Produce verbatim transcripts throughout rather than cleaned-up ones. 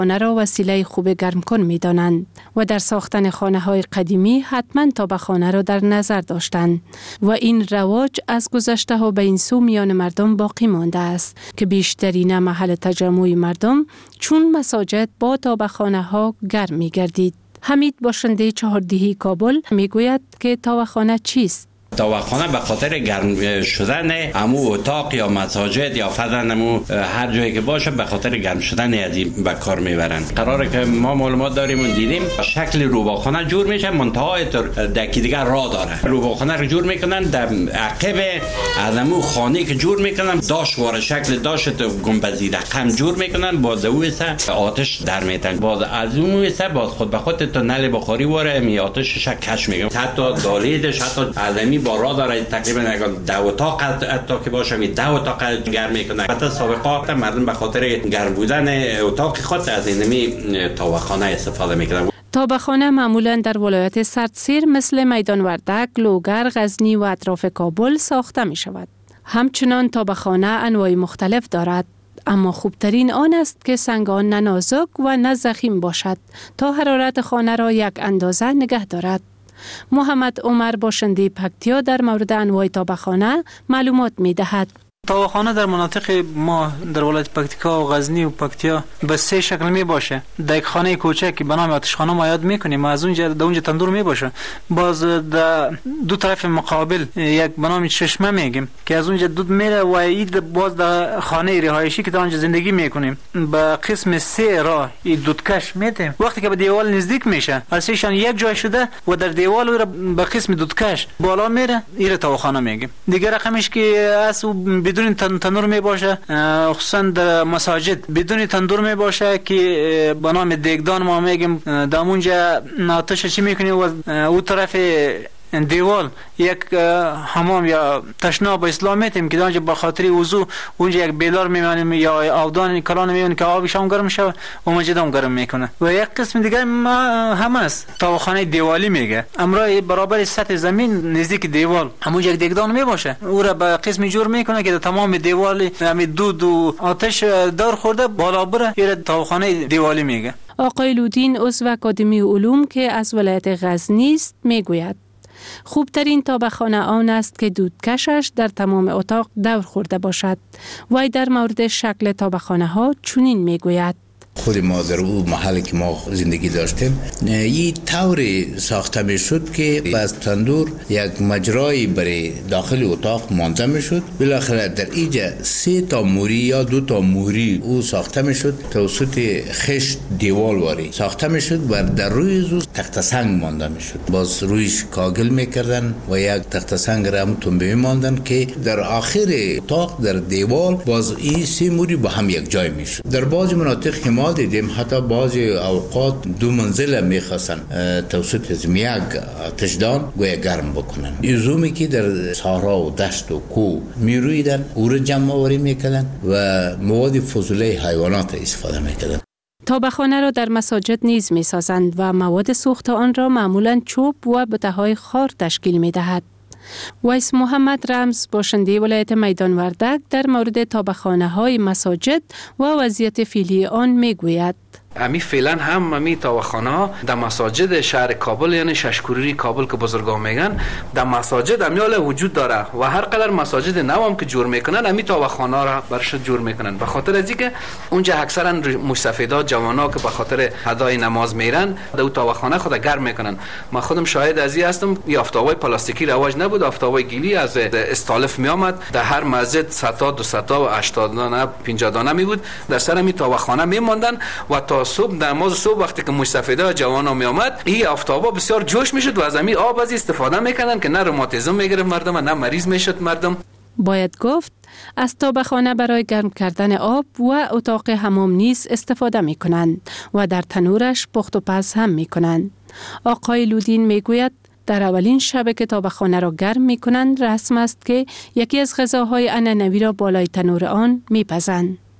خانه را وسیله خوب گرم کن می دانند و در ساختن خانه های قدیمی حتما تابخانه را در نظر داشتند و این رواج از گذشته ها به این سو میان مردم باقی مانده است که بیشترین محل تجمع مردم چون مساجد با تابخانه ها گرم می گردید. حمید باشنده چهاردهی کابل می گوید که تابخانه چیست؟ تابخانه به خاطر گرم شدن امو اتاق یا مساجد یا فضل امو هر جایی که باشه به خاطر گرم شدن از این به کار میبرن. قراره که ما معلومات داریم و دیدیم شکل روباخانه جور میشه، منتهای دکی دیگر راه داره. روباخانه رو جور میکنن در عقب از امو خانه که جور میکنن داش واره شکل داشت گنبدی رقم جور میکنن، باز اوسه آتش در میتن، باز از اون اوسه باز خود به خود تا نل بخاری واره می آتشش کش میگه. حتی دالیدش حتی علمی با راه داره تقریبا ده اتاق حتی که باشه می ده اتاق گرم میکنه. البته سابقات مردم به خاطر گرم بودن اتاق خود از اینمی تابخانه استفاده میکنن. تابخانه معمولا در ولایت سردسیر مثل میدان وردک، لوگر، غزنی و اطراف کابل ساخته می شود. همچنان تابخانه انواع مختلف دارد، اما خوبترین آن است که سنگ آن نه نازک و نه ضخیم باشد تا حرارت خانه را یک اندازه نگه دارد. محمد عمر باشنده پکتیا در مورد انواع تابخانه معلومات می دهد. تابخانه در مناطق ما در ولایت پکتیکا و غزنی و پکتیا به سه شکل می باشه. در یک خانه کوچک به نام آتشخانه ما یاد میکنیم، از اونجا در اونجا تندور می باشه. باز در دو طرف مقابل یک به نام چشمه میگیم که از اونجا دود میره و اید باز در خانه رهایشی که در اونجا زندگی میکنیم به قسم سه راه این دودکش میتیم. وقتی که به دیوال نزدیک میشه ارسیشان یک جای شده و در دیوال رو به قسم دودکش بالا میره، این تابخانه میگیم. دیگه رقمش که اس بدون تندور می باشه، خصوصا در مساجد بدون تندور می باشه که به نام دیگدان ما میگیم. در اونجا آتش چی میکنیم و اون طرف دیوال یک حمام یا تشناب به اسلام میتیم که اونجا به خاطر وضو اونجا یک بیلار میمانیم یا آودان کلان میمونیم که آبش هم گرم شود و مسجد هم گرم میکنه. و یک قسم دیگه ما هم است تابخانه دیوالی میگه، امرای برابر سطح زمین نزدیک دیوال همونجا یک دیگدان میباشه، او را به قسم جور میکنه که تمام دیوال همین دود و آتش دار خورده بالا بره، این تابخانه دیوالی میگه. آقای لودین عضو اکادمی علوم که از ولایت غزنی است میگوید خوبترین تابخانه آن است که دودکشش در تمام اتاق دور خورده باشد. وی در مورد شکل تابخانه ها چنین میگوید: خود ما در اون محلی که ما زندگی داشتیم این طوری ساخته می شد که از تندور یک مجرای برای داخل اتاق مانده می شد. بالاخره در اینجا سه تا موری یا دو تا موری او ساخته می شد توسط خشت دیوال واری ساخته می شد و در روی زو تخت سنگ مانده می شد. باز رویش کاگل می کردن و یک تخت سنگ را هم تنبه می ماندن که در آخر اتاق در دیوال باز این سه موری با هم یک جای می شد. در بعض مناطق که ما دیدیم حتی بعضی اوقات دو منزله میخواستن توسط از یک آتشدان گویا گرم بکنن. ایزومی که در صحرا و دشت و کوه میرویدن او را جمع آوری میکردن و مواد فضوله حیوانات استفاده میکردن. تابخانه را در مساجد نیز میسازند و مواد سوخت آن را معمولا چوب و بته‌های خار تشکیل میدهد. ویس محمد رمز باشنده ولایت میدان وردک در مورد تابخانه های مساجد و وضعیت فعلی آن میگوید: امی فعلا هم امی تابخانه ها در مساجد شهر کابل یعنی ششکوری کابل که بزرگا میگن در مساجد امیال وجود داره و هر قدر مساجد نو هم که جور میکنن امی تابخانه را برش جور میکنن به خاطر از اینکه اونجا اکثرا مستفیدا جوانا که به خاطر ادای نماز میرن در تابخانه خود گرم میکنن. من خودم شاهد از این هستم، آفتابای پلاستیکی رواج نبود، آفتابای گلی از استالف می آمد، در هر مسجد صد تا دو صد تا و هشتاد دانه پنجاه دانه می بود در سر امی تابخانه میماندن و تا صبح نماز صبح وقتی که مستفیدا جوانا می آمد این آفتابا بسیار جوش میشد و از امی آب از استفاده میکنن که نه روماتیسم میگرفت مردم نه مریض میشد مردم. باید گفت از تابخانه برای گرم کردن آب و اتاق حمام نیز استفاده می کنند و در تنورش پخت و پز هم می کنند. آقای لودین می گوید در اولین شب که تابخانه را گرم می کنند رسم است که یکی از غذاهای عنعنوی را بالای تنور آن می پزند.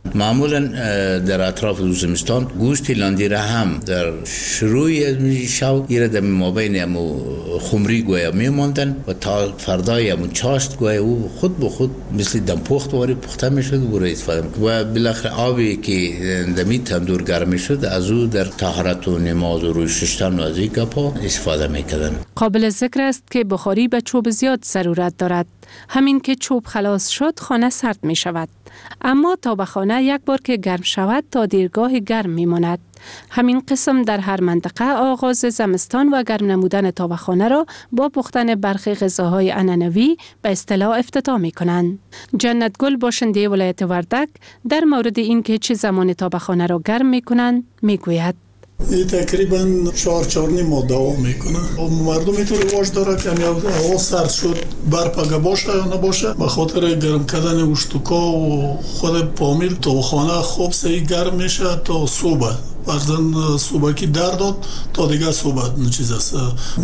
معمولا در اطراف زمستان گوشت لاندیره هم در شروع شو ایره در مابین امو خمری گویا میماندن و تا فردای امو چاشت گویا او خود به خود مثل دمپخت واری پخته میشد و برای استفاده میکرد و بالاخره آبی که دمی تندور گرم میشد از او در طهارت و نماز و روی ششتن و از این گپا استفاده میکردن. قابل ذکر است که بخاری به چوب زیاد ضرورت دارد. همین که چوب خلاص شد خانه سرد می شود. اما تابخانه یک بار که گرم شود تا دیرگاه گرم می ماند. همین قسم در هر منطقه آغاز زمستان و گرم نمودن تابخانه را با پختن برخی غذاهای عنعنوی به اصطلاح افتتاح می کنند. جنت گل باشنده ولایت وردک در مورد این که چه زمان تابخانه را گرم می کنند می گوید. این تقریبا چهار چهار نیم ماه دوام میکنه. مردم اینطور رواج داره که هوا سرد شد برپگه باشه یا نباشه به خاطر گرم کردن اشتکا و خود پامیل تا خانه خوب سعی گرم میشه تا صبح. فرزن صبح کی در داد تا دیگه صبح چیز است.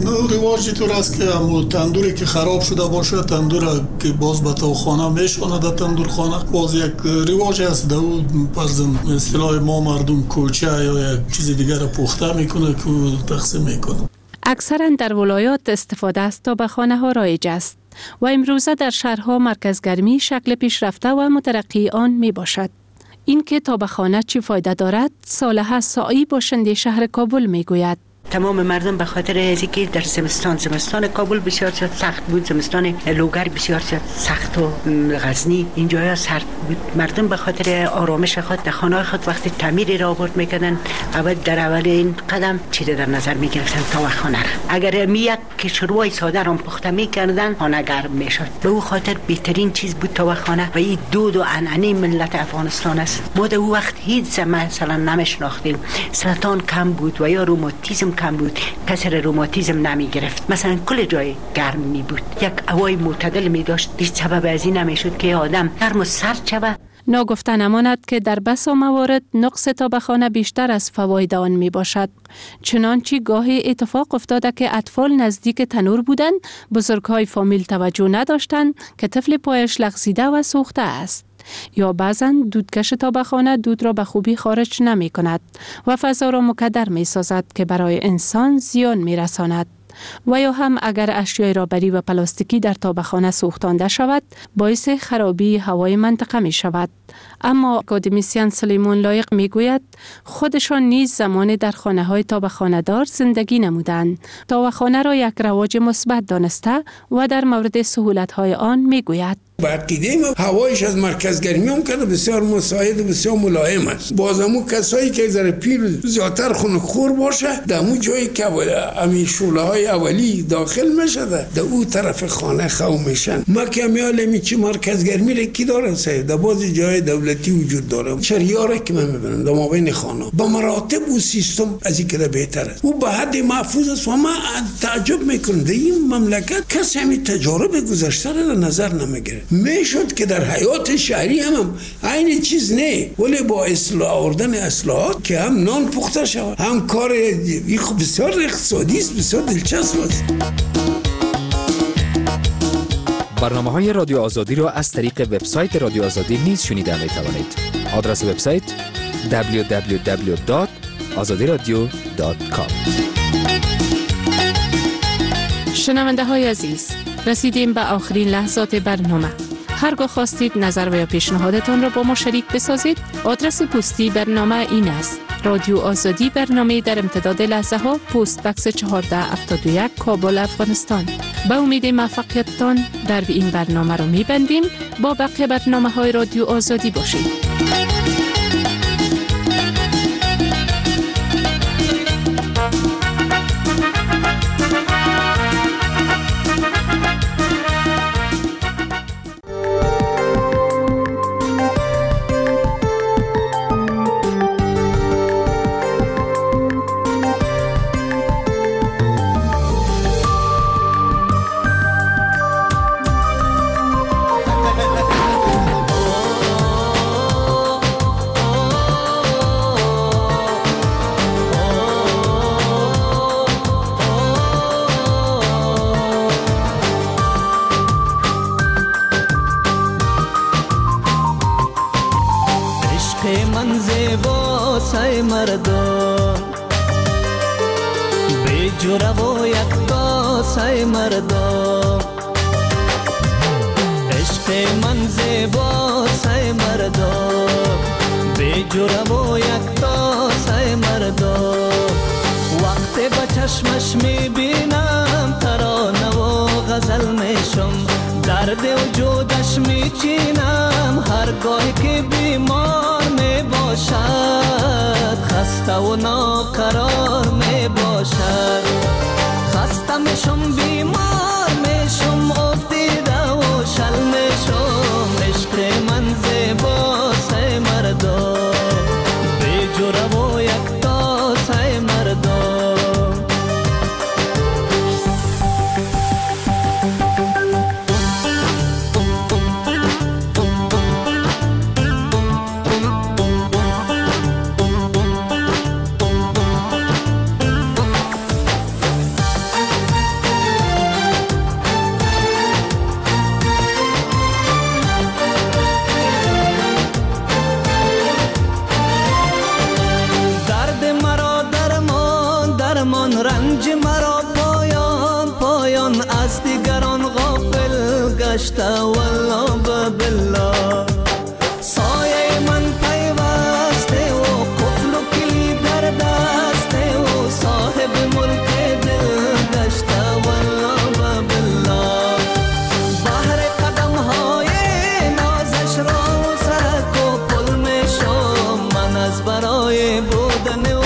رواج اینطور است که هم تندوری که خراب شده باشه تندور که باز به تو خانه میشونه در تندور خانه باز یک رواج است. در فرزن اصطلاح ما مردم کوچه یا یک چیز دیگر پخته میکنه که تقسیم میکنه. اکثرا در ولایات استفاده از تابخانه ها رایج است و امروزه در شهرها مرکزگرمی شکل پیشرفته و مترقی آن می باشد. این که تابخانه چی فایده دارد صالحه سائی باشنده شهر کابل می گوید. تمام مردم به خاطر اینکه که در زمستان زمستان کابل بسیار سخت بود، زمستان لوگر بسیار سخت و غزنی اینجاها سرد بود. مردم به خاطر آرامش خود در خانه خود وقتی تعمیر را آورد میکردن اول در اول این قدم چیزی در نظر میگرفتن تا خانه را. اگر می یک که شروع ساده را پخته میکردن خانه گرم میشد. به او خاطر بهترین چیز بود تا خانه و این دود و عنعنه ملت افغانستان است. ما در او وقت هیچ زمان مثلا نمیشناختیم. سرطان کم بود و یا روماتیسم کم بود، کسر روماتیسم نمی گرفت. مثلا کل جای گرم می بود. یک هوای معتدل می داشت. هیچ سبب از این نمیشد که آدم گرم و سرد شود. ناگفته نماند که در بسا موارد نقص تابخانه بیشتر از فواید آن می باشد. چنانچه گاهی اتفاق افتاده که اطفال نزدیک تنور بودند، بزرگهای فامیل توجه نداشتند که طفل پایش لغزیده و سوخته است. یا بعضا دودکش تابخانه دود را به خوبی خارج نمی کند و فضا را مکدر می سازد که برای انسان زیان می رساند. و یا هم اگر اشیای رابری و پلاستیکی در تابخانه سوختانده شود باعث خرابی هوای منطقه می شود. اما اکادمیسین سلیمان لایق می گوید خودشان نیز زمان در خانه های تابخانه دار زندگی نمودند. تابخانه را یک رواج مثبت دانسته و در مورد سهولت های آن می گوید. با عقیده ما هوایش از مرکز گرمی هم کرده بسیار مساعد و بسیار ملایم است. باز همون کسایی که ذره پیر زیادتر خنک‌خور باشه در همون جایی که همین شعله های اولی داخل میشده در اون طرف خانه خو میشن. ما که میالمی چی مرکز گرمی را کی داره سه در بعضی جای دولتی وجود داره. شهریاره که من میبینم در مابین خانه با مراتب و سیستم از این که بهتر است. او به حد محفوظ است و ما تعجب میکنم در این مملکت کسی همین تجارب گذشته را نظر نمیگیره. میشد که در حیات شهری هم, هم این چیز نه، ولی با اصلاح آوردن اصلاحات که هم نان پخته شود هم کار بسیار اقتصادی است، بسیار دلچسب است. برنامه های رادیو آزادی را از طریق وبسایت رادیو آزادی نیز شنیده می توانید. آدرس وبسایت دبلیو دبلیو دبلیو دات آزادی رادیو دات کام. شنونده های عزیز، رسیدیم به آخرین لحظات برنامه. هرگاه خواستید نظر و یا پیشنهادتان را با ما شریک بسازید، آدرس پستی برنامه این است: رادیو آزادی، برنامه در امتداد لحظه ها، پست بکس چهارده هفتاد و یک، کابل، افغانستان. به امید موفقیتتان در این برنامه را می‌بندیم. با بقیه برنامه های رادیو آزادی باشید. جوره و یک کاسه مردم عشق من زیباست مردم بی جوره و یک کاسه مردم وقتی به چشمش میبینم ترانه و غزل میشم درد وجودش میچینم هرگاهی که بیمار میباشد خسته و ناقرار میباشد خسته میشم بیمار میشم افتیده و شل میشم عشق من زیباست مردم بی جوره و یک کاسه مردم رنج مرا پایان پایان از دیگران غافل گشته والله بالله سایه من پیوسته و قفل و کلی در دسته و صاحب ملک دل گشته والله بالله بحر قدم های نازش را سرک و پل می شم من از برای بودن